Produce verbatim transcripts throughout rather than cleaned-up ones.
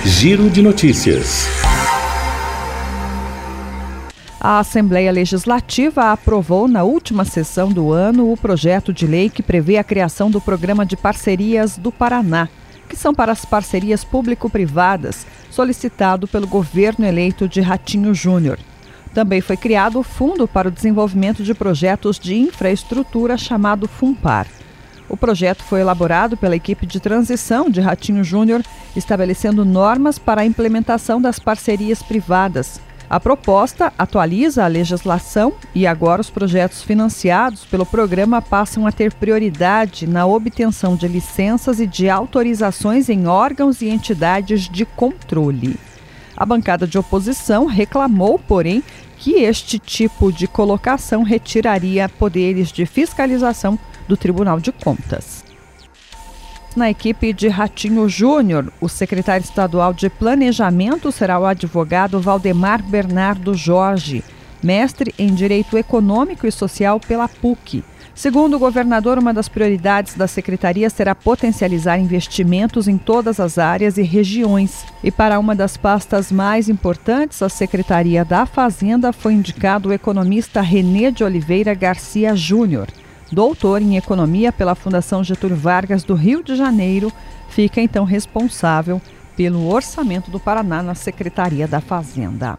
Giro de Notícias. A Assembleia Legislativa aprovou na última sessão do ano o projeto de lei que prevê a criação do Programa de Parcerias do Paraná, que são para as parcerias público-privadas, solicitado pelo governo eleito de Ratinho Júnior. Também foi criado o Fundo para o Desenvolvimento de Projetos de Infraestrutura, chamado FUNPAR. O projeto foi elaborado pela equipe de transição de Ratinho Júnior, estabelecendo normas para a implementação das parcerias privadas. A proposta atualiza a legislação e agora os projetos financiados pelo programa passam a ter prioridade na obtenção de licenças e de autorizações em órgãos e entidades de controle. A bancada de oposição reclamou, porém, que este tipo de colocação retiraria poderes de fiscalização do Tribunal de Contas. Na equipe de Ratinho Júnior, o secretário estadual de Planejamento será o advogado Valdemar Bernardo Jorge, mestre em Direito Econômico e Social pela P U C. Segundo o governador, uma das prioridades da secretaria será potencializar investimentos em todas as áreas e regiões. E para uma das pastas mais importantes, a Secretaria da Fazenda, foi indicado o economista Renê de Oliveira Garcia Júnior. Doutor em Economia pela Fundação Getúlio Vargas do Rio de Janeiro, fica então responsável pelo orçamento do Paraná na Secretaria da Fazenda.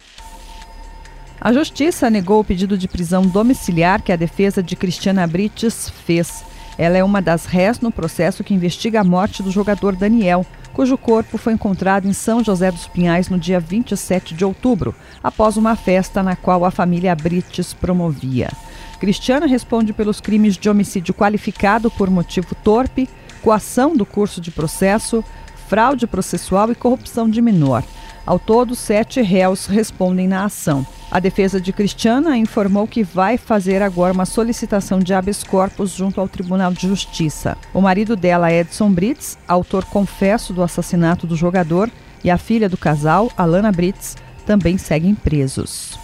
A Justiça negou o pedido de prisão domiciliar que a defesa de Cristiana Brites fez. Ela é uma das réis no processo que investiga a morte do jogador Daniel, cujo corpo foi encontrado em São José dos Pinhais no dia vinte e sete de outubro, após uma festa na qual a família Brites promovia. Cristiana responde pelos crimes de homicídio qualificado por motivo torpe, coação do curso de processo, fraude processual e corrupção de menor. Ao todo, sete réus respondem na ação. A defesa de Cristiana informou que vai fazer agora uma solicitação de habeas corpus junto ao Tribunal de Justiça. O marido dela, Edson Brites, autor confesso do assassinato do jogador, e a filha do casal, Alana Brites, também seguem presos.